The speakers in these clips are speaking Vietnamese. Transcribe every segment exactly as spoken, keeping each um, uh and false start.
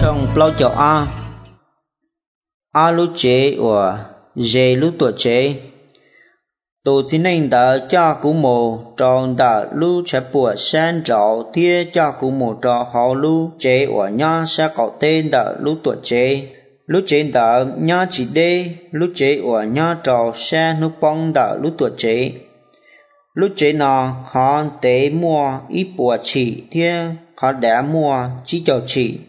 trong bao cho a a lu chế và dê lu tuổi chế tổ xin nên đã cho cú mồ trong đã lu chế bùa san trọ thia cho cú mồ trọ họ lu chế và nhá sẽ có tên đã lu tuổi chế lu chế đã nhá chỉ đê lu chế và nhá trọ sẽ nu bông đã lu tuổi chế lu chế nó họ tế mua ít bùa chỉ thia họ đã mua chỉ cho chỉ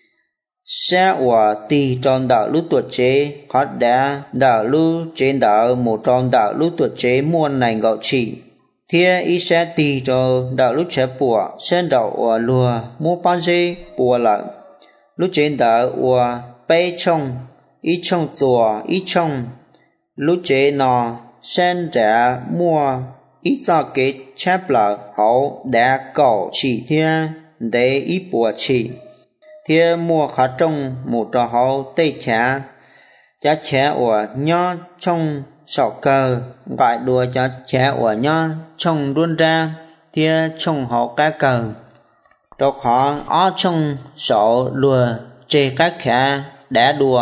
sẽ và tì trong đạo lúc tuổi chế họ đã đạo lúc trên đạo một trong đạo lúc tuổi chế mua này gọi chỉ thia ý sẽ tì cho đạo lúc chế bùa sen đạo và lùa mua bao dê bùa lại lúc trên đạo và bay trong ý trong chùa ý trong lúc chế nó sen trả mua ít cho cái chép là họ đã cầu chỉ thia để ý bùa chỉ thia mua khá trong một trò hậu tây chả chả chả của nhó trong sọ cờ gọi đùa chả chả của nhó trong luôn ra thia trong hậu cá cờ trò khó ở trong sọ lùa chê cá khả đã đùa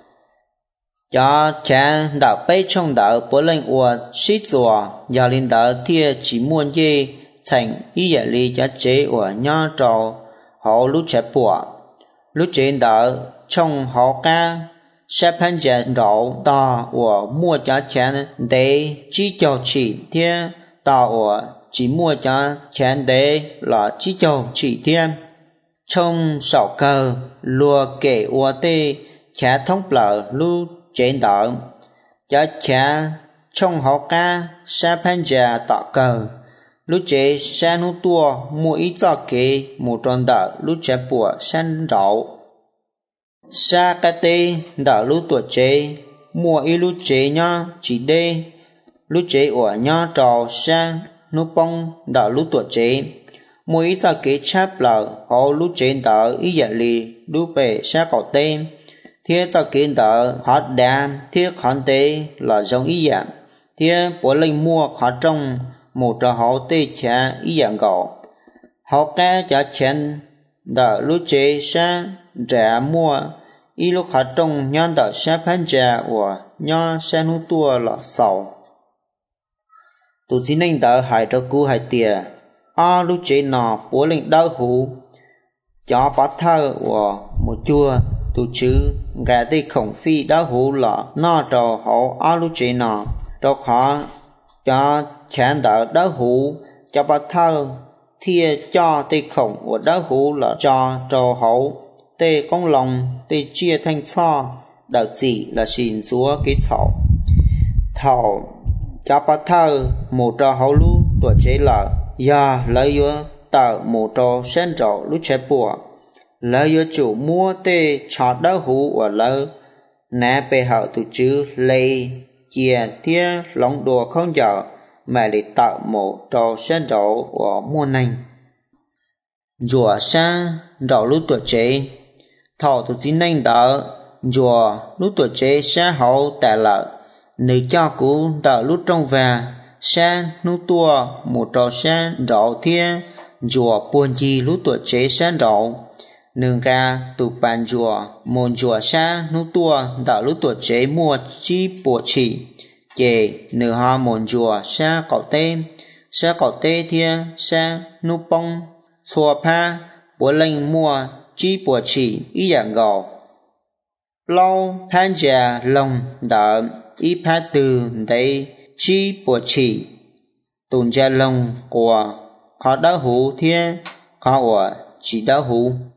cho chả đạo bấy trong đạo bố lên của xí chùa giờ lên đạo thia chỉ muốn dê thành ý giải lý chả chế của nhó trò hậu lúc chả bùa lúc trên đó trong họ ca sẽ phân giải rõ tỏ của mua cho chén để chỉ cho chỉ thiên tỏ của chỉ mua cho chén để là chỉ cho chỉ thiên trong sọ cờ lùa kể ua tê chả thông lợ lúc trên đó cho chả trong họ ca sẽ phân giải tỏ cờ lúc chế sẽ nụ tua mua ít cho kế một tròn đỡ lúc chế bùa sen rau sa ca tê đỡ lúc tuổi chế mua ít lúc chế nhá chỉ đê lúc chế của nhá trò sang nụ bông đỡ lúc tuổi chế mua ít cho kế chép là họ lúc chế đỡ ít dạng lì lúc bể sẽ có tên thiết cho kế đỡ khó đam thiết khán tế là giống ý dạng thiết bố linh mua khó trong một trò họ tê chả ý dạng gạo họ cá chả chén đỡ lúc chế sẽ trả mua ý lúc họ trong nhân đỡ sẽ phán trả của nhân sẽ nụ tua là sầu tụi xin anh đỡ hại cho cú hại tìa à lúc chế nọ bố linh đau hú cho bắt thơ của một chua tụi chứ gà tê khổng phi đau hú là nó trò họ à lúc chế nọ cho khó cho chán đỡ đau hú cho bắt thơ thia cho tê khổng của đau hú là cho trò hậu tê công lòng tê chia thanh cho đặc gì là xin chúa cái thảo thảo cho bắt thơ một trò hậu lú tuổi chế là ya lấy yếu tạo một trò sen trò lúc chế bùa lấy yếu chủ mua tê cho đau hú và lấy nè bề hậu tụ chứ lấy chia thia lòng đùa không giờ mà để tạo một trò sen trò của muôn anh rùa xa rò lúc tuổi chế thọ tụi chính anh đỡ rùa lúc tuổi chế xa hậu tại lợi nếu cho cú đỡ lúc trong về xa lúc tua một trò sen rò thia rùa buồn gì lúc tuổi chế sen rò nương ra tụ bàn rùa một rùa xa lúc tua đỡ lúc tuổi chế mua chi bộ chỉ chè nửa hoa mồn rùa sa cỏ tê sa cỏ tê thia sa nu bông xua pa bố linh mua chi bùa chỉ ý dạng gò lâu pan già lồng đỡ ý pa từ đây chi bùa chỉ tồn gia lồng của khó đau hú thia khó của chỉ đau hú